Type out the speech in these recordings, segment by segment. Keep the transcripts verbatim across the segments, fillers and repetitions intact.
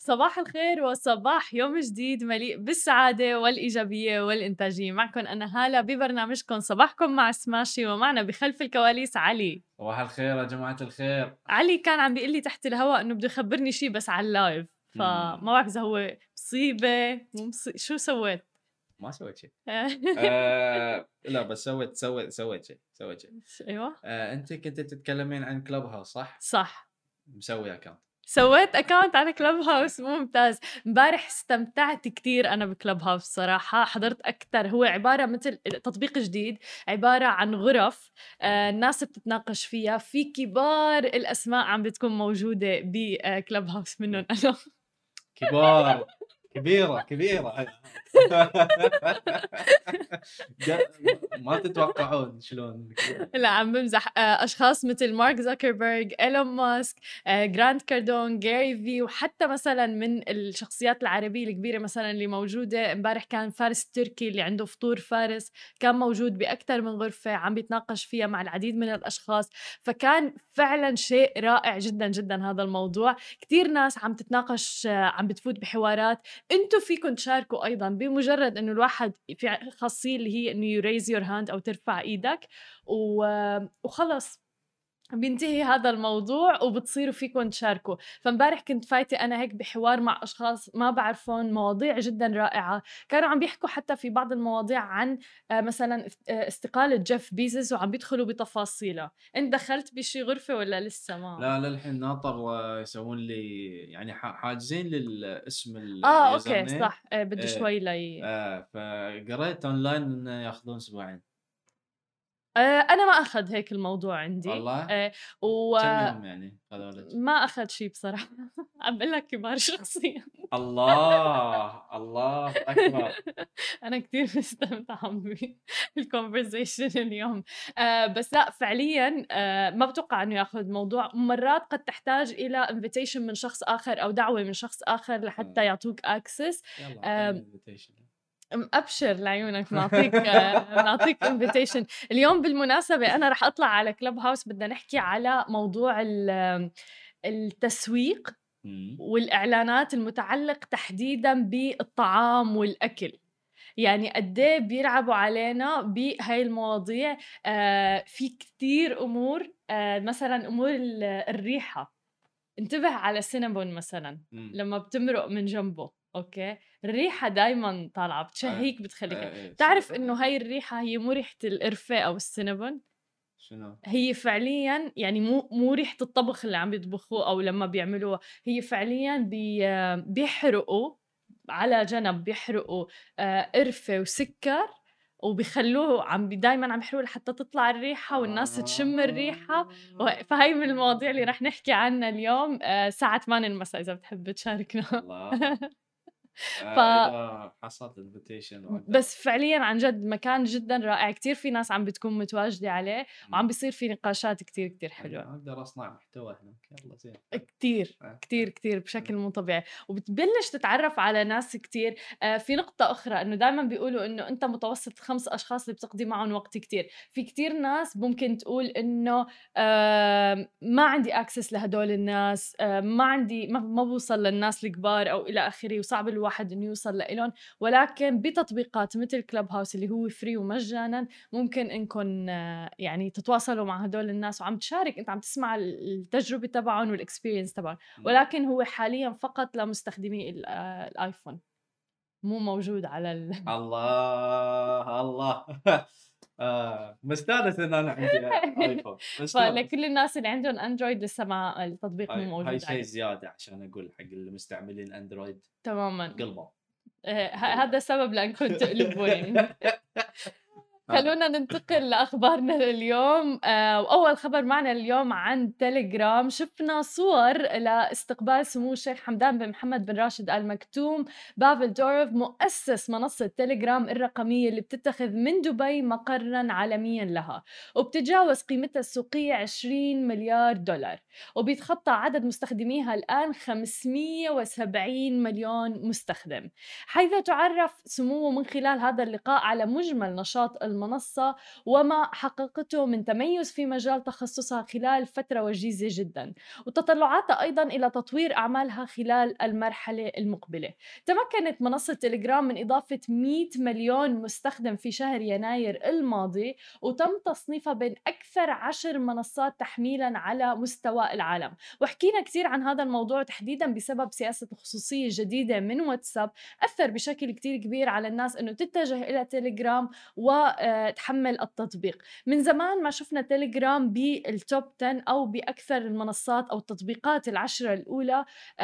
صباح الخير وصباح يوم جديد مليء بالسعادة والإيجابية والإنتاجية. معكم أنا هالة ببرنامجكم صباحكم مع سماشي، ومعنا بخلف الكواليس علي. صباح الخير يا جماعة الخير. علي كان عم بيقول لي تحت الهواء إنه بده يخبرني شيء بس على اللايف، فما مم. بعرف إذا هو مصيبة مو مصيبة، شو سويت؟ ما سويت شيء. آه لا بس سويت سويت سويت شيء سويت شيء. أيوة آه أنت كنت تتكلمين عن كلوب هاوس صح؟ صح، مسوي أكاونت. سويت اكاونت على كلوب هاوس. ممتاز. امبارح استمتعت كتير انا بكلوب هاوس صراحة. حضرت أكتر، هو عبارة مثل تطبيق جديد، عبارة عن غرف آه الناس بتتناقش فيها، في كبار الأسماء عم بتكون موجودة بكلوب هاوس منهم أنا. كبار كبيرة كبيرة. ما تتوقعون شلون. لا عم بمزح. آه، أشخاص مثل مارك زوكربيرج، إيلون ماسك، آه، جراند كاردون، جاري في، وحتى مثلا من الشخصيات العربية الكبيرة مثلا اللي موجودة. امبارح كان فارس التركي اللي عنده فطور فارس، كان موجود بأكثر من غرفة عم بيتناقش فيها مع العديد من الأشخاص. فكان فعلا شيء رائع جدا جدا هذا الموضوع. كتير ناس عم تتناقش، آه، عم بتفوت بحوارات. انتم فيكم تشاركوا أيضا بمجرد انه الواحد في خاصية اللي هي انه you raise your hand او ترفع ايدك وخلص بينتهي هذا الموضوع وبتصيروا فيكم تشاركوا. فامبارح كنت فايتة أنا هيك بحوار مع أشخاص ما بعرفهم، مواضيع جدا رائعة. كانوا عم بيحكوا حتى في بعض المواضيع عن مثلا استقالة جيف بيزوس وعم بيدخلوا بتفاصيلها. أنت دخلت بشي غرفة ولا لسه ما؟ لا للحين ناطر يسوون لي يعني حاجزين للاسم آه اليوزر أوكي نيم. صح. آه بده إيه. شوي لي. آه فقريت اونلاين انه ياخذون اسبوعين. آه أنا ما أخذ هيك الموضوع عندي. والله آه و كم يوم يعني هذولك؟ ما أخذ شي بصراحة. عم بقول لك كبار شخصيا. الله الله أكبر. أنا كتير مستمتعة بالconversation اليوم. آه بس لأ فعليًا آه ما باتوقع إنه ياخُد موضوع. مرات قد تحتاج إلى invitation من شخص آخر أو دعوة من شخص آخر لحتى آه. يعطوك access. يلا آمم أعطيني invitation. م أبشر لعيونك بنعطيك بنعطيك invitation. اليوم بالمناسبة أنا رح أطلع على club house، بدنا نحكي على موضوع ال التسويق إمم. والإعلانات المتعلق تحديدًا بالطعام والأكل. يعني قد إيه بيلعبوا علينا بهاي المواضيع. آه في كتير أمور، آه مثلا أمور ال- الريحة. انتبه على السينابون مثلا إمم. لما بتمرق من جنبه، أوكي، الريحة دايما طالعة آه. بتشهيك بتخليك. آه إيه تعرف السينابون إنه إيه. هاي الريحة هي مو ريحة القرفة أو السينابون، شنو؟ هي فعليا يعني مو مو ريحة الطبخ اللي عم بيطبخوه أو لما بيعملوها. هي فعليا بي بيحرقوا على جنب، بيحرقوا آه، قرفة وسكر وبيخلوه عم بي دايما عم يحرقوا لحتى تطلع الريحة والناس تشم الريحة. آه. فهي من المواضيع اللي رح نحكي عنها اليوم آه، الساعة ثمانية المساء إذا بتحب تشاركنا. الله. ف آه إذا حصلت invitation وأقدر. بس فعليًا عن جد مكان جدًا رائع، كتير في ناس عم بتكون متواجدة عليه وعم إمم. بيصير في نقاشات كتير كتير أنا حلوة. أقدر أصنع محتوى هناك. يلا زين. كتير آه. كتير كتير آه. بشكل مو طبيعي، وبتبلش تتعرف على ناس كتير. آه في نقطة أخرى إنه دايما بيقولوا إنه أنت متوسط خمس أشخاص اللي بتقضي معهم وقت كتير. في كتير ناس ممكن تقول إنه آه ما عندي أكسس لهدول الناس، آه ما عندي ما, ما بوصل للناس الكبار أو إلى آخره، وصعب الواحد إنه يوصل لإلهم. ولكن بتطبيقات مثل كلوب هاوس اللي هو فري ومجانا ممكن إنكم آه يعني تتواصلوا مع هدول الناس وعم تشارك، أنت عم تسمع التجربة تبعهم والإكسبيرينس تبعهم. إمم. ولكن هو حاليا فقط لمستخدمي ال- آه، الايفون، مو موجود على ال... الله الله. آه مستانس إن أنا عندي آيفون مستانس. فلكل الناس اللي عندهم اندرويد لسه ما التطبيق مو هاي هاي موجود شيء عليه زيادة عشان أقول حق المستعملين أندرويد تماما. قلبوا. آه، ه- هذا سبب لأنكم تقلبوا يعني. آه. خلونا ننتقل لأخبارنا لليوم. آه، وأول خبر معنا اليوم عن تيليجرام. شفنا صور لاستقبال سمو الشيخ حمدان بن محمد بن راشد آل مكتوم بافل دورف مؤسس منصة تيليجرام الرقمية اللي بتتخذ من دبي مقرا عالميا لها، وبتتجاوز قيمتها السوقية عشرين مليار دولار، وبيتخطى عدد مستخدميها الآن خمسمية وسبعين مليون مستخدم. حيث تعرف سموه من خلال هذا اللقاء على مجمل نشاط المنصة المنصة وما حققته من تميز في مجال تخصصها خلال فترة وجيزة جدا، وتطلعاتها أيضا إلى تطوير أعمالها خلال المرحلة المقبلة. تمكنت منصة تليجرام من إضافة مئة مليون مستخدم في شهر يناير الماضي، وتم تصنيفها بين أكثر عشر منصات تحميلاً على مستوى العالم. وحكينا كثير عن هذا الموضوع تحديداً بسبب سياسة الخصوصية الجديدة من واتساب، أثر بشكل كتير كبير على الناس أنه تتجه إلى تليجرام وتحمل التطبيق. من زمان ما شفنا تليجرام بالتوب عشرة أو بأكثر المنصات أو التطبيقات العشرة الأولى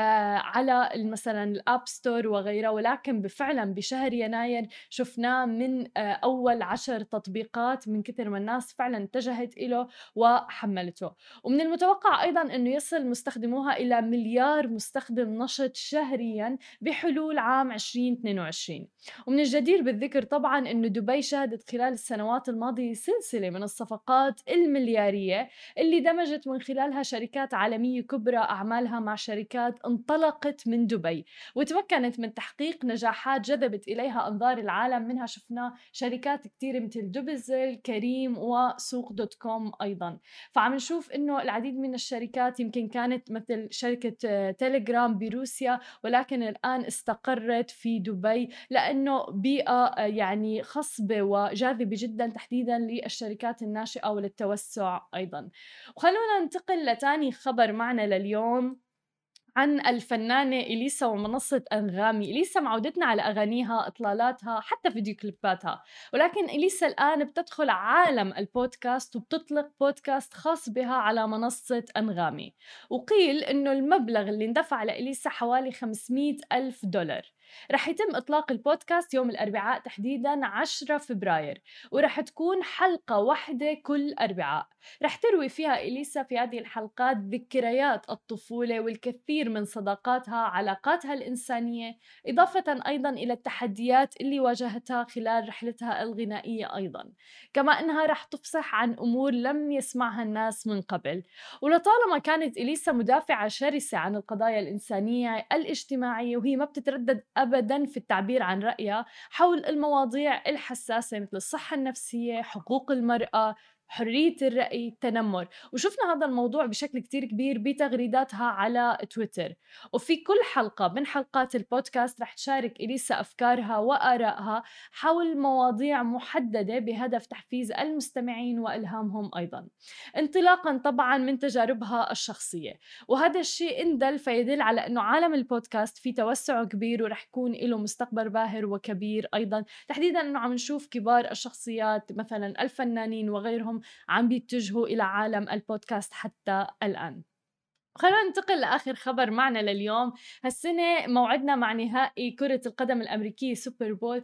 على مثلا الأب ستور وغيرها، ولكن بفعلا بشهر يناير شفناه من أول عشر تطبيقات من كثر ما الناس فعلا اتجهت إله وحملته. ومن المتوقع أيضا أنه يصل مستخدموها إلى مليار مستخدم نشط شهريا بحلول عام عشرين اثنين وعشرين. ومن الجدير بالذكر طبعا أنه دبي شهدت خلال السنوات الماضية سلسلة من الصفقات المليارية اللي دمجت من خلالها شركات عالمية كبرى أعمالها مع شركات انطلقت من دبي، وتمكنت من تحقيق نجاحات جذبت إليها أنظار العالم. منها شفنا شركات كتير مثل دبزل، كريم، وسوق دوت كوم أيضا. فعم نشوف إنه العديد من الشركات يمكن كانت مثل شركة تيليجرام بروسيا، ولكن الآن استقرت في دبي لأنه بيئة يعني خصبة وجاذبة جدا تحديدا للشركات الناشئة وللتوسع أيضا. وخلونا ننتقل لتاني خبر معنا لليوم عن الفنانة إليسا ومنصة أنغامي. إليسا معودتنا على أغانيها، إطلالاتها، حتى فيديو كليباتها، ولكن إليسا الآن بتدخل عالم البودكاست وبتطلق بودكاست خاص بها على منصة أنغامي. وقيل إنه المبلغ اللي اندفع لإليسا حوالي خمسمئة ألف دولار. رح يتم إطلاق البودكاست يوم الأربعاء تحديداً عشرة فبراير، ورح تكون حلقة واحدة كل أربعاء. رح تروي فيها إليسا في هذه الحلقات ذكريات الطفولة والكثير من صداقاتها، علاقاتها الإنسانية، إضافة أيضاً إلى التحديات اللي واجهتها خلال رحلتها الغنائية أيضاً. كما أنها رح تفصح عن أمور لم يسمعها الناس من قبل. ولطالما كانت إليسا مدافعة شرسة عن القضايا الإنسانية الاجتماعية، وهي ما بتتردد أبداً في التعبير عن رأيها حول المواضيع الحساسة مثل الصحة النفسية، حقوق المرأة، حرية الرأي، التنمر. وشفنا هذا الموضوع بشكل كتير كبير بتغريداتها على تويتر. وفي كل حلقة من حلقات البودكاست رح تشارك إليسا أفكارها وآرائها حول مواضيع محددة بهدف تحفيز المستمعين وإلهامهم أيضاً، انطلاقاً طبعاً من تجاربها الشخصية. وهذا الشيء اندل فيدل على أنه عالم البودكاست في توسع كبير ورح يكون له مستقبل باهر وكبير أيضاً، تحديداً أنه عم نشوف كبار الشخصيات مثلاً الفنانين وغيرهم عم بيتجهوا إلى عالم البودكاست حتى الآن. خلونا ننتقل لآخر خبر معنا لليوم. هالسنة موعدنا مع نهائي كرة القدم الأمريكية سوبر بول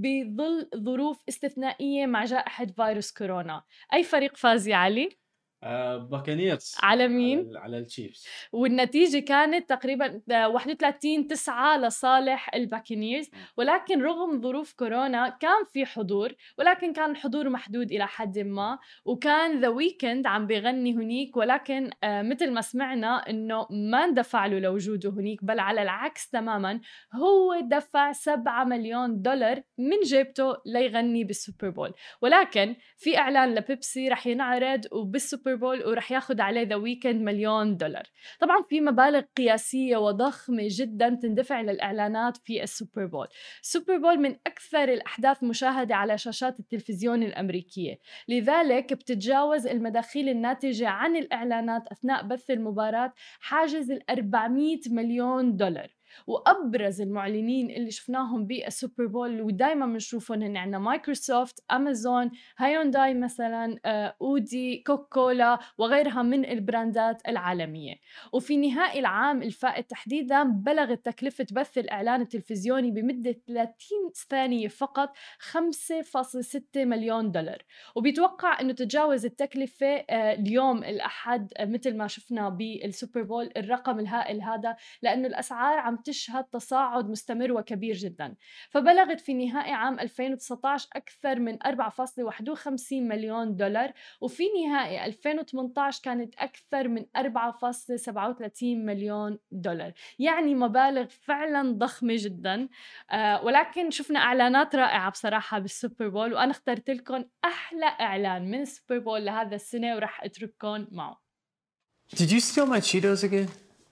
بظل ظروف استثنائية مع جائحة فيروس كورونا. أي فريق فاز يا علي؟ آه باكانيرز على مين؟ على, على التشيفز. والنتيجة كانت تقريبا واحد وثلاثين تسعة لصالح الباكنيرز. ولكن رغم ظروف كورونا كان في حضور، ولكن كان الحضور محدود إلى حد ما، وكان ذا ويكند عم بيغني هنيك، ولكن آه مثل ما سمعنا إنه ما اندفع له لوجوده هنيك، بل على العكس تماما هو دفع سبعة مليون دولار من جيبته ليغني بالسوبر بول. ولكن في إعلان لبيبسي رح ينعرض وبالسوبر بول ورح ياخد عليه ذا ويكند مليون دولار. طبعا في مبالغ قياسية وضخمة جدا تندفع للإعلانات في السوبر بول. السوبر بول من أكثر الأحداث مشاهدة على شاشات التلفزيون الأمريكية، لذلك بتتجاوز المداخيل الناتجة عن الإعلانات أثناء بث المباراة حاجز الأربعمئة مليون دولار. وأبرز المعلنين اللي شفناهم بالسوبر بول ودايما بنشوفهم هن عنا مايكروسوفت، أمازون، هايونداي مثلا، أودي، كوكولا وغيرها من البراندات العالمية. وفي نهاية العام الفائت تحديدا بلغت تكلفة بث الإعلان التلفزيوني بمدة ثلاثين ثانية فقط خمسة فاصلة ستة مليون دولار. وبيتوقع أنه تتجاوز التكلفة اليوم الأحد مثل ما شفنا بالسوبر بول الرقم الهائل هذا، لأنه الأسعار عم تشهد تصاعد مستمر وكبير جدا، فبلغت في نهاية عام ألفين وتسعطعش أكثر من أربعة فاصلة واحد وخمسين مليون دولار، وفي نهاية ألفين وثمانطعش كانت أكثر من أربعة فاصلة سبعة وثلاثين مليون دولار. يعني مبالغ فعلا ضخمة جدا. آه ولكن شفنا إعلانات رائعة بصراحة بالسوبر بول، وأنا اخترت لكم أحلى إعلان من السوبر بول لهذا السنة ورح أترككم معه. Did you steal my Cheetos again?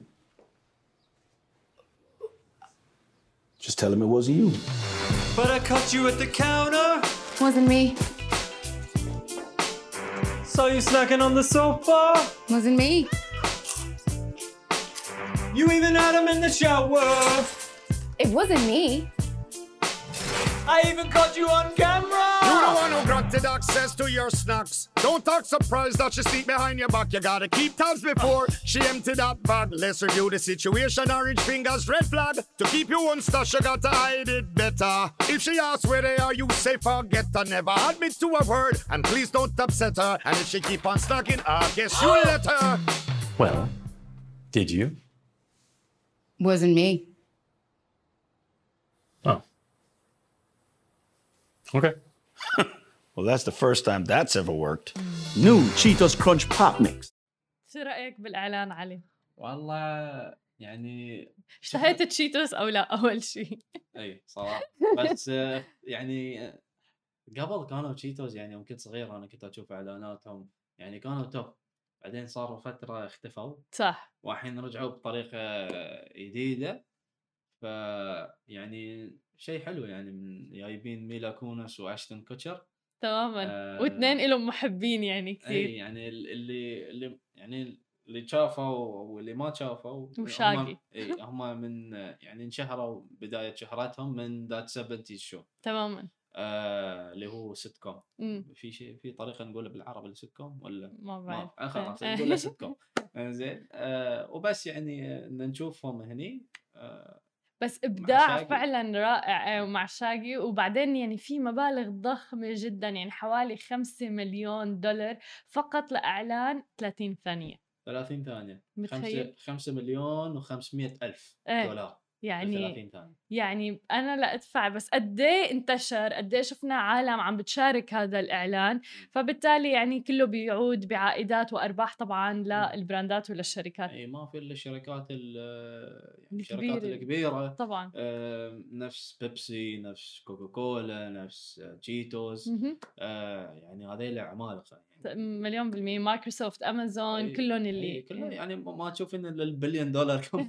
Just tell him it wasn't you. But I caught you at the counter. Wasn't me. Saw you snacking on the sofa. Wasn't me. You even had him in the shower. It wasn't me. I even caught you on camera. You the one who granted access to your snacks. Don't act surprised that she sneak behind your back. You gotta keep tabs before she empty that bag. Let's review the situation. Orange fingers, red flag. To keep you on stash, you gotta hide it better. If she asks where they are, you say forget her. Never admit to a word, and please don't upset her. And if she keep on snacking, I guess you'll let her. Well, did you? Wasn't me. Oh. Okay. Well, that's the first time that's ever worked. New Cheetos Crunch Pop Mix. شو رأيك بالإعلان علي؟ والله يعني اشتهيت التشيتوس أو لا أول شيء؟ اي صراحه بس آه، يعني آه، قبل كانوا تشيتوز يعني يوم كنت صغير انا كنت اشوف اعلاناتهم يعني كانوا توب، بعدين صاروا فتره اختفوا صح. والحين رجعوا بطريقه جديده، ف يعني شيء حلو يعني من جايبين ميلا كونس واشتن كوتشر تماما. آه، واثنين إلهم محبين يعني اي كثير. يعني اللي اللي يعني اللي شافوا واللي ما شافوا وشاقي. هم اي هم من يعني انشهروا بدايه شهرتهم من ذات سبعين شو تماما. آه اللي هو سيت كوم. امم في شيء في طريقه نقوله بالعربي السيت كوم ولا ما بعرف. ما خلاص نقول سيت كوم زين. آه وبس يعني ان نشوفهم هني آه بس ابداع شاقي. فعلا رائع آه، ومع شاقي. وبعدين يعني في مبالغ ضخمه جدا، يعني حوالي خمسة مليون دولار فقط لاعلان ثلاثين ثانيه. ثلاثين ثانيه. متخيل؟ خمسة مليون وخمسمية الف ايه. دولار يعني ثلاثين ثانيه. يعني انا لا ادفع، بس قد ايه انتشر، قد ايه شفنا عالم عم بتشارك هذا الاعلان، فبالتالي يعني كله بيعود بعائدات وارباح طبعا للبراندات وللشركات. اي ما في الا الشركات ال- يعني الكبيرة. الشركات الكبيره طبعا. آه نفس بيبسي، نفس كوكاكولا، نفس تشيتوز مهم. آه يعني هذيل عمالقه يعني. مليون بالمية. مايكروسوفت، امازون، أي- كلهم أي اللي كله يعني ما تشوفين الا البليون دولار كم.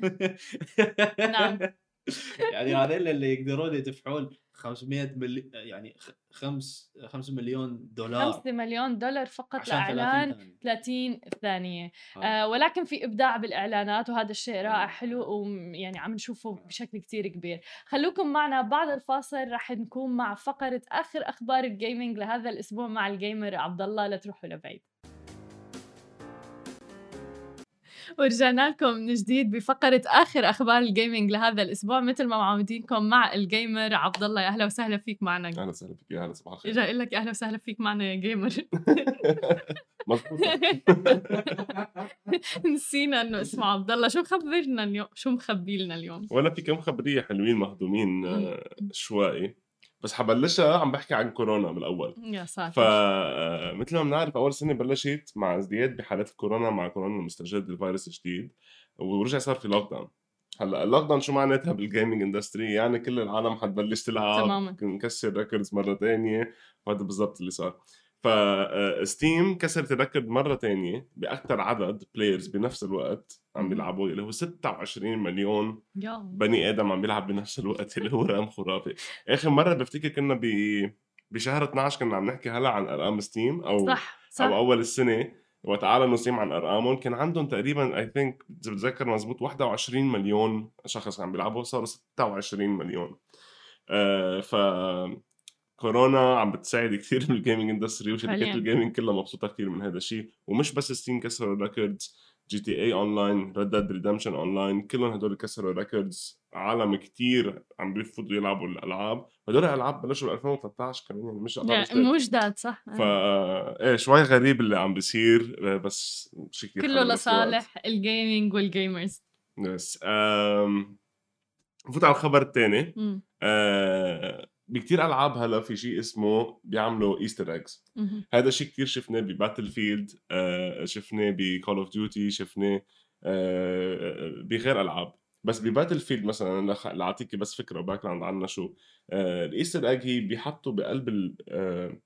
نعم. يعني هذول اللي يقدرون يدفعون خمسمية ملي يعني خ- خمس خمسة مليون دولار خمسة مليون دولار فقط عشان لإعلان ثلاثين ثانية. ثلاثين ثانية. آه. آه ولكن في إبداع بالإعلانات، وهذا الشيء رائع حلو، ويعني عم نشوفه بشكل كتير كبير. خلوكم معنا بعد الفاصل، رح نكون مع فقرة آخر أخبار الجيمنج لهذا الأسبوع مع الجيمر عبد الله. لا تروحوا لبعيد. ورجعنا لكم من جديد بفقرة آخر أخبار الجيمنج لهذا الأسبوع، مثل ما معودينكم مع الجيمر عبد الله. يا أهلا وسهلا فيك معنا. اهلا وسهلا فيك. يا هلا صباح الخير. جاي لك أهلا وسهلا فيك معنا يا جيمر. مضبوط. نسينا إنه اسمه عبد الله. شو مخبرنا اليوم؟ شو مخبي لنا اليوم؟ ولا في كم خبريه حلوين مهضومين آه، شوي، بس حبلشها عم بحكي عن كورونا بالاول. يا ساتر. فمثل ما بنعرف اول سنه بلشت مع ازدياد بحالات الكورونا مع كورونا المستجد، الفيروس الجديد، ورجع صار في لوك داون. هلا اللوك داون شو معناتها بالجيمنج اندستري؟ يعني كل العالم حتبلش تلعب، تماماً. نكسر ريكوردز مره ثانيه، وهذا بالضبط اللي صار. فستيم كسرت الريكورد مره ثانيه باكثر عدد بلايرز بنفس الوقت عم بيلعبوا، اللي هو ستة وعشرين مليون يا بني ادم عم بيلعب بنفس الوقت، اللي هو رقم خرافي. اخر مره بفتكر كنا ب بشهر اثنعش كنا عم نحكي هلا عن ارقام ستيم، او صح صح. او اول السنه وقت اعلنوا ستيم عن ارقامهم كان عندهم تقريبا اي ثينك بتذكر مزبوط واحد وعشرين مليون شخص عم بيلعبوا، صاروا ستة وعشرين مليون. آه ف كورونا عم بتساعد كثير بالجيمنج اندستري، وشركات فعلياً. الجيمنج كلها مبسوطه كثير من هذا الشيء. ومش بس ستيم كسروا الريكوردز، جي تي اي اونلاين، ريد ديد ريدمشن اونلاين، كلهم هدول كسروا ريكوردز. عالم كتير عم بيفضلوا يلعبوا الالعاب، هدول الالعاب بلشوا ب ألفين وثلاثة عشر كمان، يعني مش يعني أقل مو جداد صح. فا ايه شوي غريب اللي عم بيصير، بس شيء كثير كله لصالح الجيمنج والجيمرز. يس. أم... نفوت على الخبر الثاني. مم. آه بكتير العاب هلا في شيء اسمه بيعملوا ايستر ايجز. مهم. هذا شيء كتير شفناه بباتل فيلد، آه شفناه بكول اوف ديوتي، شفناه آه بغير العاب. بس بباتل فيلد مثلا لاعطيك بس فكره باك جراوند عنا شو آه الايستر ايج هي بيحطوا بقلب ال- آه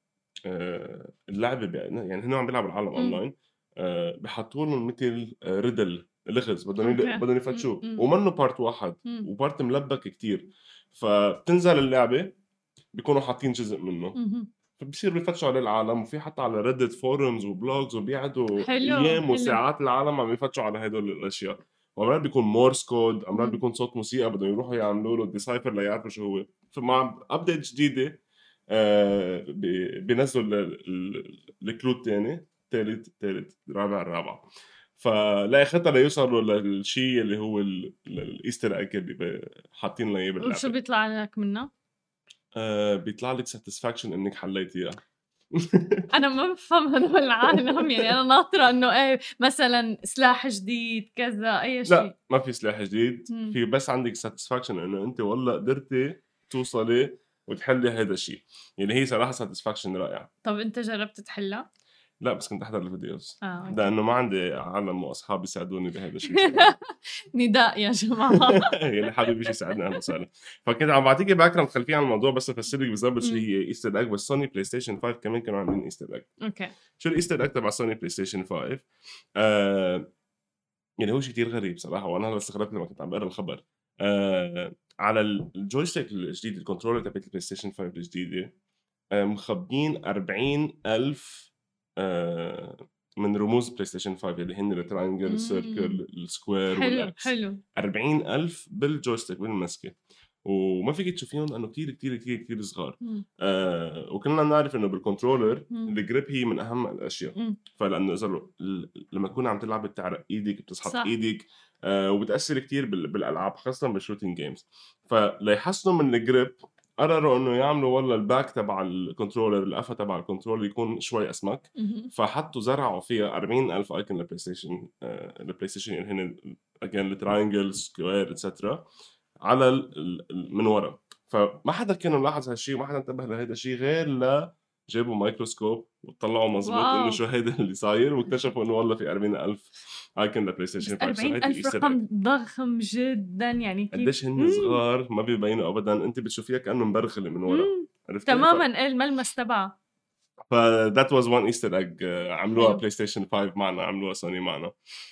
آه اللعبه بي- يعني هن عم بيلعبوا العالم مم. اونلاين، آه بحطوا لهم مثل آه ريدل لغز بدهم أوكي. يل- بدهم يفتشوه، مم. ومنه بارت واحد مم. وبارت ملبك كتير. فبتنزل اللعبه بيكونوا حاطين جزء منه، مهم. فبصير بيفتشوا عليه العالم، وفي حتى على ريدت فورums وبلوجز وبيقعدوا حلو، ايام حلو. وساعات العالم عم يفتشوا على هدول الاشياء. وامرات بيكون مورس كود، امرات مم. بيكون صوت موسيقى بدهم يروحوا يعملوا له ديسايفر ليعرفوا شو هو. فمع ابديت جديده آه بي- بينزلوا ال- ال- الكلو الثاني، ثالث ثالث رابع رابع. فلا خطة ليوصلوا للشيء اللي هو ال- ال- الايستر ايج اللي ب- حاطين له اياه وشو باللعبه. بيطلع لك منه؟ آه بيطلع لك ساتسفاكشن انك حليتيها. انا ما بفهم هدول العالم، يعني انا ناطره انه ايه مثلا سلاح جديد كذا اي شيء. لا ما في سلاح جديد، مم. في بس عندك ساتسفاكشن انه انت والله قدرتي توصلي وتحلي هذا الشيء. يعني هي صراحه ساتسفاكشن رائعه. طب انت جربت تحلها؟ لا بس كنت احضر الفيديوز، اه أوكي. لانه ما عندي عالم واصحاب يساعدوني بهذا الشيء. نداء يا جماعه. يعني حابب شيء يساعدني اهلا وسهلا. فكنت عم بعطيكي باك جراوند خلفيه عن الموضوع بس افسر لك بالضبط شو مم. هي ايستر ايج. بس سوني بلاي ستيشن خمسة كمان كانوا عاملين ايستر ايج. اوكي. شو الايستر ايج تبع سوني بلاي ستيشن خمسة؟ آه يعني هو شيء كتير غريب صراحه، وانا هلا استغربت لما كنت عم بقرا الخبر. آه على الجويستيك الجديد، الكنترولر تبعت البلاي ستيشن خمسة الجديده، آه مخبيين أربعين ألف آه من رموز بلاي ستيشن خمسة اللي هن التراينجل، السيركل، السكوير حلو والاكس. حلو. أربعين ألف بالجويستيك بالمسكه، وما فيك تشوفيهم لانه كتير كتير كتير كتير صغار. مم. آه وكلنا نعرف انه بالكنترولر مم. الجريب هي من اهم الاشياء. مم. فلانه اذا ل- لما تكون عم تلعب بتعرق ايدك، بتسحط صح. ايدك، آه وبتاثر كتير بال- بالالعاب خاصه بالشوتينج جيمز. فليحسنوا من الجريب قرروا انه يعملوا والله الباك تبع الكنترولر، القفا تبع الكنترولر يكون شوي اسمك. مهم. فحطوا زرعوا فيها أربعين ألف ايكون للبلاي ستيشن، آه البلاي ستيشن يعني هن اجين التراينجل سكوير اتسترا على ال- ال- من ورا. فما حدا كان ملاحظ هالشيء وما حدا انتبه لهذا الشيء غير لا جابوا مايكروسكوب وطلعوا مزبوط واو. انه شو هيدا اللي صاير، واكتشفوا انه والله في أربعين ألف ايكون للبلاي ستيشن بس خمسة. أربعين ألف رقم ضخم جدا، يعني كيف قديش هن مم. صغار ما بيبينوا ابدا، انت بتشوفيها كانه مبرخله من ورا. مم. عرفت تماما ايه الملمس تبعها. ف that was one easter egg آه، عملوها حلو. بلاي ستيشن خمسة معنا، عملوها سوني معنا.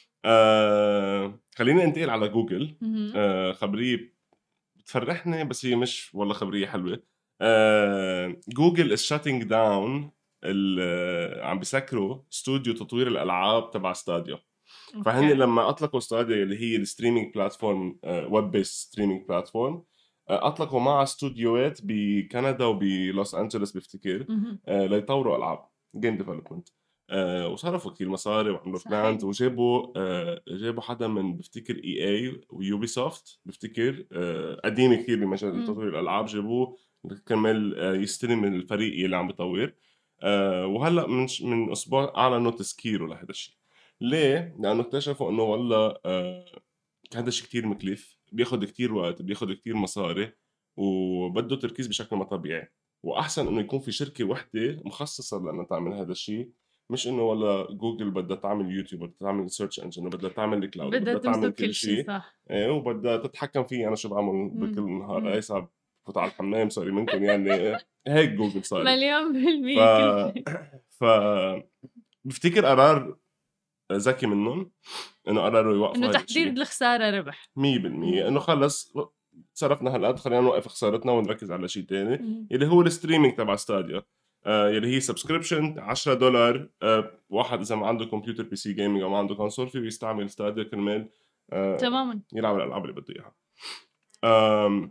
آه خلينا ننتقل على جوجل. مهم. آه خبريه بتفرحني بس هي مش والله خبريه حلوه. آه جوجل is shutting down ال- عم بيسكروا استوديو تطوير الالعاب تبع ستاديو. فهن أوكي. لما اطلقوا ستاديو اللي هي الستريمينج بلاتفورم، ويب بيس ستريمينج بلاتفورم، اطلقوا معها استوديوهات بكندا وبلوس انجلوس بفتكر، مهم. آه، ليطوروا العاب جيم ديفلوبمنت، وصرفوا كتير مصاري وعملوا صحيح. بلانز، وجابوا آه، جابوا حدا من بفتكر اي اي ويوبي سوفت بفتكر، آه، قديم كتير بمجال مم. تطوير الالعاب، جابوه كرمال آه، يستلم من الفريق اللي عم بيطور. آه، وهلا من من اسبوع اعلنوا تسكيره لهذا الشيء. ليه؟ لانه اكتشفوا انه والله آه، هذا الشيء كتير مكلف، بياخد كتير وقت، بياخد كتير مصاري، وبده تركيز بشكل ما طبيعي. واحسن انه يكون في شركه وحده مخصصه لانها تعمل هذا الشيء، مش انه والله جوجل بدها تعمل يوتيوب، بدها تعمل سيرش انجن، بدها تعمل الكلاود، بدها بدها تعمل تمسك كل كل شيء شيء، صح. ايه، وبدها تتحكم فيه انا شو بعمل مم. بكل مم. نهار. اي صعب فوت على الحمام سوري منكم يعني. هيك جوجل صار. مليون ف بالمية كل شيء. ف بفتكر قرار ذكي منهم انه قرروا يوقفوا انه هذا تحضير الشيء الخساره ربح. مية بالمية. انه خلص صرفنا هالقد، خلينا نوقف خسارتنا ونركز على شيء تاني مم. اللي هو الستريمينج تبع ستاديو، آه اللي هي سبسكريبشن عشرة دولار. آه واحد اذا ما عنده كمبيوتر بي سي جيمنج او ما عنده كونسول فيه يستعمل ستاديو كرمال آه تماما. يلعب الالعاب اللي بده اياها. آم،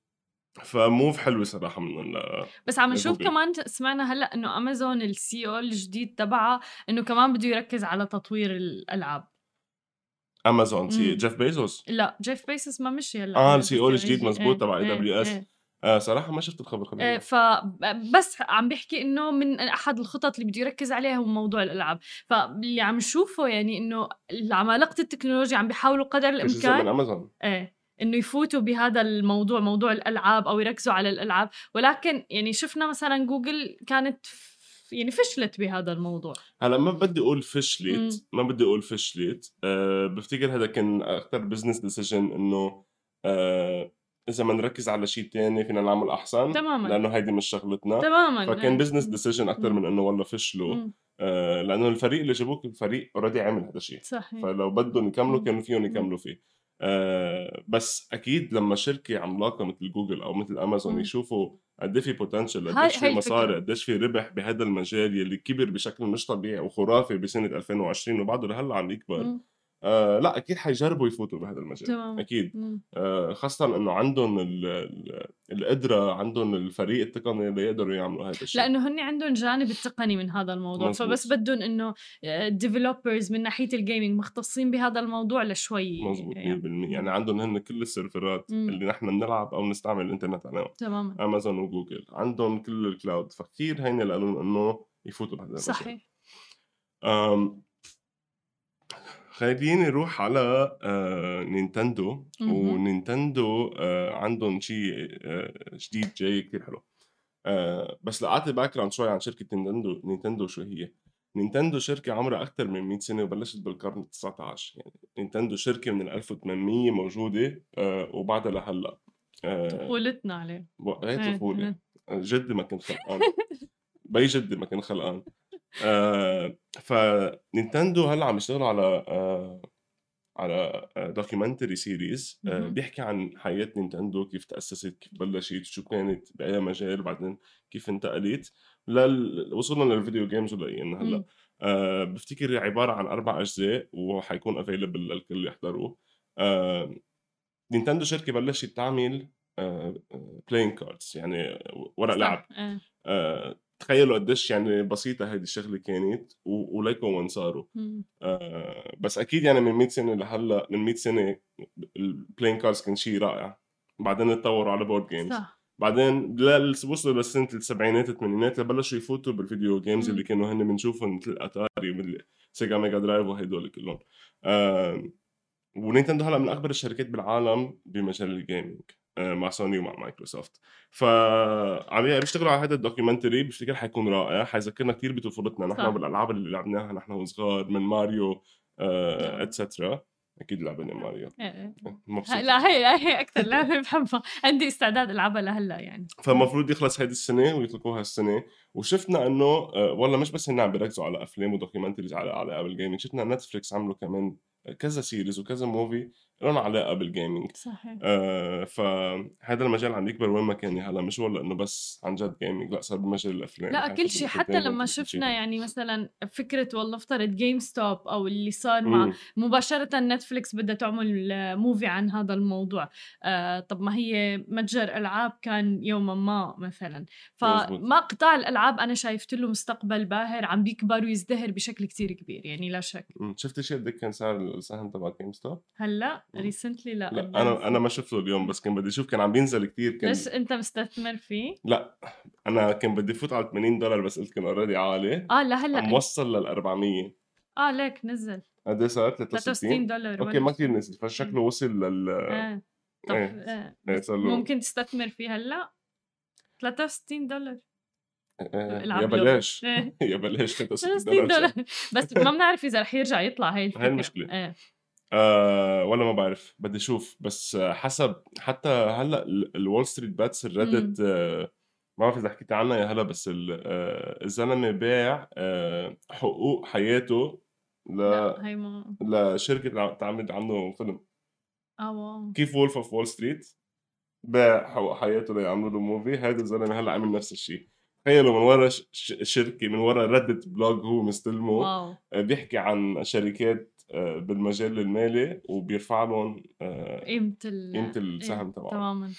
فموف حلوه صراحه من ال- بس عم نشوف لجوجل. كمان سمعنا هلا انه امازون السي او الجديد تبعها انه كمان بده يركز على تطوير الالعاب. امازون سي مم. جيف بيزوس. لا جيف بيسوس ما مشي هلا. اه هلا السي او بس الجديد يجي- مزبوط إيه، تبع اي إيه، دبليو اس. إيه. آه صراحه ما شفت الخبر إيه، خلينا. فبس عم بيحكي انه من احد الخطط اللي بده يركز عليها هو موضوع الالعاب. فاللي عم نشوفه يعني انه العمالقه التكنولوجيا عم بيحاولوا قدر جزء من الامكان امازون. ايه إنه يفوتوا بهذا الموضوع موضوع الألعاب أو يركزوا على الألعاب، ولكن يعني شفنا مثلا جوجل كانت يعني فشلت بهذا الموضوع. هلا ما بدي اقول فشلت ما بدي اقول فشلت أه بفتكر هذا كان اكثر بزنس ديسيجن انه أه اذا ما نركز على شيء تاني فينا نعمل احسن تماما لانه هيدي مش شغلتنا تماما. فكان بزنس ديسيجن اكثر من انه والله فشلوا أه لانه الفريق اللي جابوك الفريق اوريدي عمل هذا الشيء صحيح. فلو بدهم يكملوا كانوا فيهم يكملوا فيه أه بس اكيد لما شركه عملاقه مثل جوجل او مثل امازون مم. يشوفوا قد في بوتنشل هاي- قديش هاي في مصاري الفكرة. قديش في ربح بهذا المجال يلي كبر بشكل مش طبيعي وخرافي بسنه ألفين وعشرين وبعده لهلا عم يكبر مم. آه لا اكيد حيجربوا يفوتوا بهذا المجال تمام. اكيد مم. آه خاصه انه عندهم ال- ال- القدره عندهم الفريق التقني اللي يقدروا يعملوا هذا الشيء لانه هن عندهم جانب التقني من هذا الموضوع مزبوط. فبس بدهم انه ديفلوبرز من ناحيه الجيمنج مختصين بهذا الموضوع لشوي مظبوط يعني. مية بالمية يعني عندهم هن كل السيرفرات مم. اللي نحن بنلعب او بنستعمل الانترنت عليهم تماما امازون وجوجل عندهم كل الكلاود فكتير هين لهم انه يفوتوا بهذا المجال صحيح. أم خليني نروح على آه نينتندو مهم. ونينتندو آه عندهم شيء آه جديد جاي كتير حلو آه بس لقعت باك جراوند شوي عن شركة نينتندو نينتندو شو هي نينتندو شركة عمرها أكثر من مية سنة وبلشت بالقرن التاسع عشر يعني نينتندو شركة من ألف وثمانمية موجودة آه وبعدها لهلا آه طفولتنا عليه. هي إيه، طفولة إيه. جدي ما كنت خلقان بي جدي ما كان خلقان آه فنينتندو هلا عم يشتغلوا على آه على دوكيومنتري سيريز آه مهم. بيحكي عن حياة نينتندو كيف تأسست كيف بلشت شو كانت بأي مجال بعدين كيف انتقلت لل... وصلنا للفيديو جيمز ولقينا هلا مم. آه بفتكر عبارة عن أربع أجزاء وحيكون افيلبل للكل يحضروه آه نينتندو شركة بلشت تعمل بلاين كاردز يعني ورق صح. لعب إيه. آه تخيلوا قديش يعني بسيطة هذه الشغلة كانت و- وليكوا وين صاروا مم. آه بس أكيد يعني من مية سنة لهلا من مية سنة البلاين كاردز كان شيء رائع بعدين اتطوروا على بورد جيمز صح. بعدين لل- وصلوا لسنة السبعينات الثمانينات بلشوا يفوتوا بالفيديو جيمز مم. اللي كانوا هن بنشوفهم مثل أتاري مثل سيجا ميجا درايف وهدول كلهم آه ونينتندو هلا من اكبر الشركات بالعالم بمجال الجيمنج آه، مع سوني ومع مايكروسوفت فعم بيشتغلوا على هذا الدوكيومنتري بفتكر حيكون رائع حيذكرنا كثير بطفولتنا نحن صح. بالالعاب اللي لعبناها نحن وصغار من ماريو نعم. اتسترا اكيد لعبنا ماريو إيه، إيه. مبسوط لا هي هي اكثر لعبه بحبها عندي استعداد العبها لهلا يعني. فالمفروض يخلص هيدي السنه ويطلقوها السنه وشفنا انه آه، والله مش بس هن عم بيركزوا على افلام ودوكيومنتريز على علاقه بالجيمنج شفنا نتفليكس عملوا كمان كذا سيريز وكذا موفي لهم علاقه بالجيمنج صحيح. آه فهذا المجال عم يكبر وين ما كان هلا مش والله انه بس عن جد جيمنج لا صار بمجال الافلام لا حياته كل شيء حتى بالentertainment لما وكل شفنا شيء. يعني مثلا فكرة والله افترض جيم ستوب أو اللي صار مع مم. مباشرة نتفليكس بدها تعمل آه، موفي عن هذا الموضوع آه طب ما هي متجر ألعاب كان يوما ما مثلا مزبوط. فما قطاع الألعاب أنا شايفت له مستقبل باهر عم بيكبر ويزدهر بشكل كتير كبير يعني لا شك. مم. شفتي شيء قد كان سعر السهم تبع جيم ستوب؟ هلا مم. ريسنتلي لا لا انا انا ما شفته اليوم بس كان بدي اشوف كان عم بينزل كتير كان ليش أنت مستثمر فيه؟ لا انا كان بدي فوت على ثمانين دولار بس قلت كان اوريدي عالي آه لا هلا عم وصل لل أربعمية آه ليك نزل قد ايه صار ثلاثة ثلاثة وستين وستين دولار اوكي ما كثير نزل فشكله وصل لل آه. طب إيه. آه. إيه، بس صار له- ممكن تستثمر فيه هلا ثلاثة وستين دولار آه، العب يا له. بلاش إيه. يا بلاش ثلاثة وستين ثلاثة وستين دولار دولار بس ما بنعرف اذا رح يرجع يطلع هاي الفكره. هاي المشكلة. ايه آه ولا ما بعرف بدي اشوف بس آه، حسب حتى هلا الول ستريت باتس الريدت آه ما بعرف اذا حكيت عنها يا هلا بس ال- آه، الزلمه باع آه حقوق حياته ل لا هي ما لشركه عم- تعمل عنه فيلم اه واو كيف وولف اوف وول ستريت باع حقوق حياته ليعملوا له موفي هذا الزلمه هلا عمل نفس الشيء تخيلوا من ورا ش- ش- شركه من ورا ريدت بلوج هو مستلمه واو آه، بيحكي عن شركات آه، بالمجال المالي وبيرفع لهم آه، قيمه ال قيمة السهم إيه، تبعه. تماما.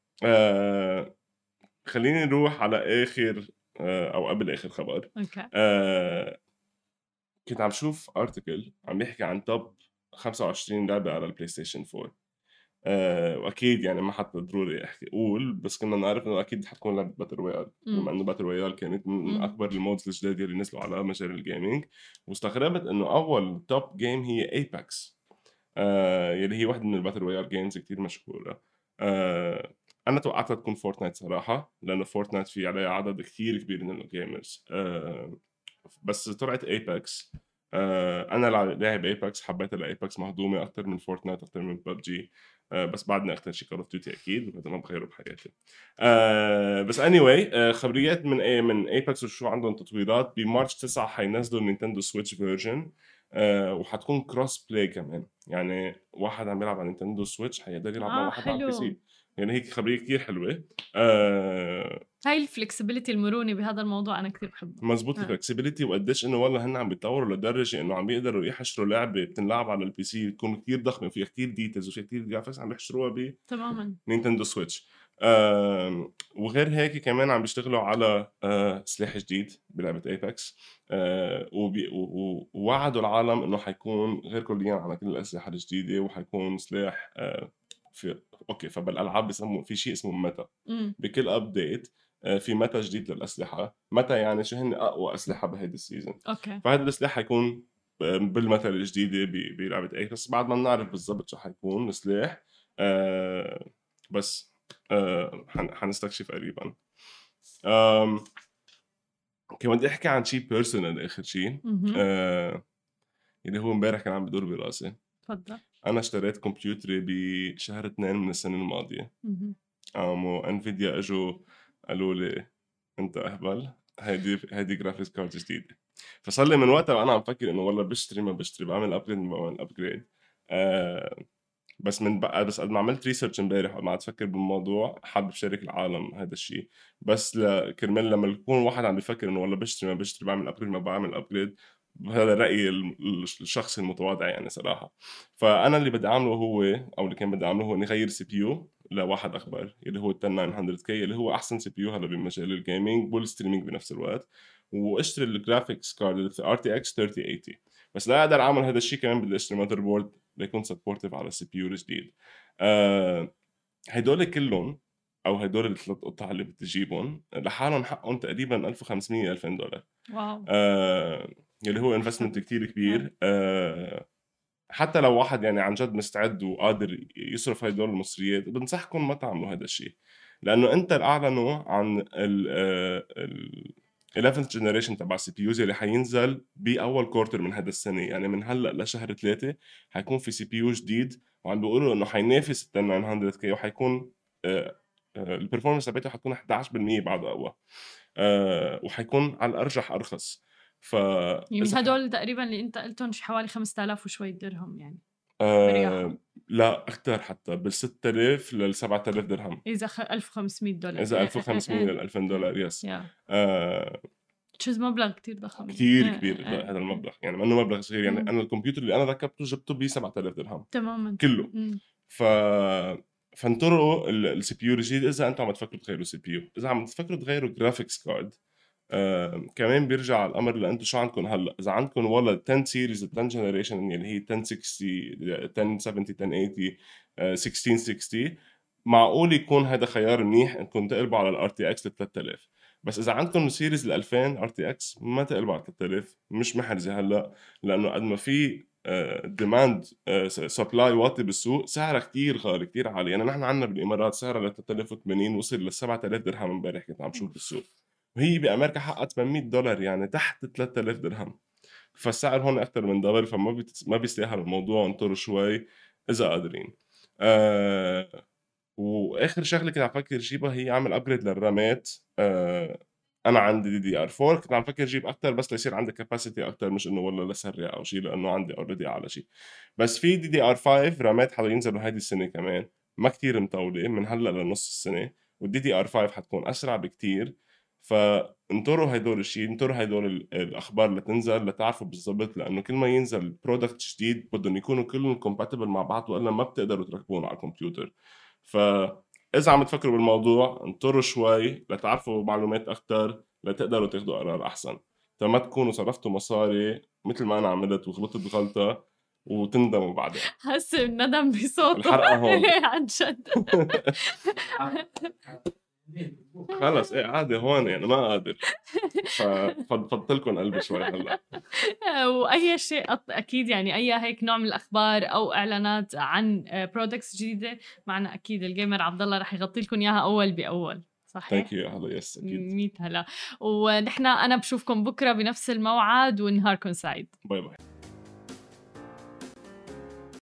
آه خليني نروح على آخر آه أو قبل آخر خبر اوكي آه كنت عم شوف ارتكل عم يحكي عن توب خمسة وعشرين لعبة على البلاي ستيشن فور آه واكيد يعني ما حتى ضروري احكي اقول بس كنا نعرف انه اكيد حتكون لعبه باتل رويال مم. بما انه باتل رويال كانت من مم. اكبر المودز الجداد اللي نزلوا على مجال الجيمنج واستغربت انه اول توب جيم هي ايباكس آه يلي هي واحدة من الباتل رويال جيمز كتير مشهورة. آه أنا توقعتها تكون فورتنايت صراحة، لأنه فورتنايت في عليها عدد كتير كبير من الجيمرز. آه بس طلعت ايباكس. آه أنا لاعب ايباكس، حبيت الايباكس مهضومة أكتر من فورتنايت أكتر من ببجي. آه بس بعدني أكتر شي كول اوف ديوتي أكيد، وهذا ما بغيره بحياتي. آه بس اني anyway, آه خبريات من ايه من ايباكس وشو عندهم تطويرات. بمارش تسعة حينزلوا النينتندو سويتش فيرجن، آه وحتكون كروس بلاي كمان، يعني واحد عم يلعب على نينتندو سويتش حيقدر يلعب مع آه واحد على البي حلو. سي. يعني هيك خبريه كتير حلوه. آه هاي الفلكسبيليتي المرونة بهذا الموضوع أنا كتير بحبها. مزبوط آه. الفلكسبيليتي، وقديش انه والله هن عم بيتطوروا لدرجه انه عم بيقدروا يحشروا لعبه بتنلعب على البي سي تكون كتير ضخمه وفيها كتير ديتيلز وفيها كتير جرافيكس عم يحشروها تماما. بنينتندو سويتش. آه وغير هيك كمان عم بيشتغلوا على آه سلاح جديد بلعبه ايباكس. آه وبي- و- و- ووعدوا العالم انه حيكون غير كليا على كل الاسلحه الجديده، وحيكون سلاح آه في اوكي. فبالالعاب بيسموا في شيء اسمه ميتا، امم بكل ابديت في ميتا جديد للاسلحه. ميتا يعني شو هن اقوى اسلحه بهيدي السيزون. اوكي. فهذا السلاح حيكون بالميتا الجديده ب- بلعبه ايباكس. بعد ما بنعرف بالضبط شو حيكون السلاح، آه بس آه حن- حنستكشف قريبا. آم، كمان بدي احكي عن شيء بيرسونال اخر شيء. مهم. آه اللي هو امبارح كان عم بدور براسي. تفضل. انا اشتريت كمبيوتري بشهر اثنين من السنه الماضيه. مهم. قاموا انفيديا اجوا قالوا لي انت اهبل، هيدي هيدي جرافيكس كارد جديده. فصار لي من وقتها وانا عم فكر انه والله بشتري ما بشتري، بعمل ابجريد ما بعمل ابجريد. آه بس من بقى بس قد ما عملت ريسيرش امبارح وما عاد افكر بالموضوع، حابب شارك العالم هذا الشيء. بس لكرمال لما يكون واحد عم بفكر انه والله بشتري ما بشتري، بعمل ابجريد ما بعمل ابجريد، هذا رايي ال- الشخصي المتواضع يعني صراحه. فانا اللي بدي اعمله هو او اللي كان بدي اعمله هو اني اغير سي بي يو لواحد اكبر اللي هو ال عشرة تسعمية كي، اللي هو احسن سي بي يو هلا بمجال الجيمنج والستريمينج بنفس الوقت. واشتري الجرافيكس كارد ار تي اكس ثلاثين ثمانين. بس لا اقدر اعمل هذا الشيء كمان بدي اشتري ماذر بورد ليكون سبورتيف على السي بي يو الجديد. آه هدول كلهم او هدول الثلاث قطع اللي بتجيبهم لحالهم حقهم تقريبا ألف وخمسمية ألفين دولار. واو. آه اللي هو انفستمنت كتير كبير. آه حتى لو واحد يعني عن جد مستعد وقادر يصرف هدول المصريات، بنصحكم ما تعملوا هذا الشيء. لانه انت اعلنوا عن ال ال eleventh generation تبع السي بي يوز اللي حينزل باول كورتر من هذا السنه، يعني من هلا لشهر ثلاثة حيكون في سي بي يو جديد، وعم بيقولوا انه حينافس ال تسعمية كي، وحيكون البرفورمانس تبعته حتكون إحدى عشر بالمية بعد اقوى. آه وحيكون على الارجح ارخص. ف يعني إذا ح- هدول تقريبا اللي انت قلتهم شي حوالي خمسة آلاف وشوي درهم يعني آه برياحة. لا اكثر، حتى بال ستة آلاف لل سبعة آلاف درهم، اذا خ... ألف وخمسمية دولار. اذا إيه ألف وخمسمية إيه إيه لل ألفين دولار. يس. يا آه تشوز مبلغ كتير ضخم. كتير إيه كبير إيه إيه. هذا المبلغ، يعني ما انه مبلغ صغير. يعني مم. انا الكمبيوتر اللي انا ركبته جبته ب سبعة آلاف درهم تماما كله. مم. ف فانطروا السي بي يو الجديد اذا انتم عم تفكروا تغيروا سي بي يو. اذا عم تفكروا تغيروا جرافيكس كارد، آه، كمان بيرجع الامر لانتم شو عندكم هلا. اذا عندكم والله عشرة سيريز عشرة جنريشن اللي هي عشرة ستين عشرة سبعين عشرة ثمانين آه، ستة عشر ستين، معقول يكون هذا خيار منيح انكم تقلبوا على الار تي اكس ل ثلاثة آلاف. بس اذا عندكم سيريز ال ألفين ار تي اكس ما تقلبوا على ثلاثة آلاف، مش محرزه هلا، لانه قد ما في ديماند سبلاي واطي بالسوق، سعرها كتير غالي كتير عالي. يعني نحن عندنا بالامارات سعرها ل ثلاثة آلاف وثمانين، وصل ل سبعة آلاف درهم امبارح كنت عم شوف بالسوق، وهي بامريكا حقها ثمانمية دولار، يعني تحت ثلاثة آلاف درهم. فالسعر هون اكثر من دبل، فما بيت... ما بيستاهل الموضوع. انطروا شوي اذا قادرين. آه... واخر شغله كنت عم فكر جيبها هي اعمل ابجريد للرامات. آه... انا عندي دي دي ار أربعة، كنت عم فكر جيب اكثر بس ليصير عندي كاباسيتي اكثر، مش انه والله لسرع او شيء، لانه عندي اوريدي على شيء. بس في دي دي ار خمسة رامات حينزلوا هذه السنه كمان، ما كتير مطوله، من هلا لنص السنه، والدي دي ار خمسة حتكون اسرع بكتير. فانطروا هدول الشيء، انطروا هدول ال- الاخبار اللي تنزل لتعرفوا بالضبط، لانه كل ما ينزل برودكت جديد بدهم يكونوا كلهم كومباتبل مع بعض، والا ما بتقدروا تركبون على الكمبيوتر. فاذا عم تفكروا بالموضوع انطروا شوي لتعرفوا معلومات اكثر، لتقدروا تاخذوا قرار احسن، فما تكونوا صرفتوا مصاري مثل ما انا عملت وغلطت غلطه وتندموا بعدين. حاسه الندم بصوته. الحرقة هون. عن جد. خلص ايه عادي هون يعني ما قادر. ففضلت لكم قلبي شوي هلا. واي شيء أط- اكيد يعني اي هيك نوع من الاخبار او اعلانات عن برودكتس جديده معنا اكيد الجيمر عبد الله رح يغطي لكم اياها اول باول. صحيح. ثانك يو هلا. يس اكيد. ميت هلا. ونحن انا بشوفكم بكره بنفس الموعد ونهاركم سعيد. باي باي.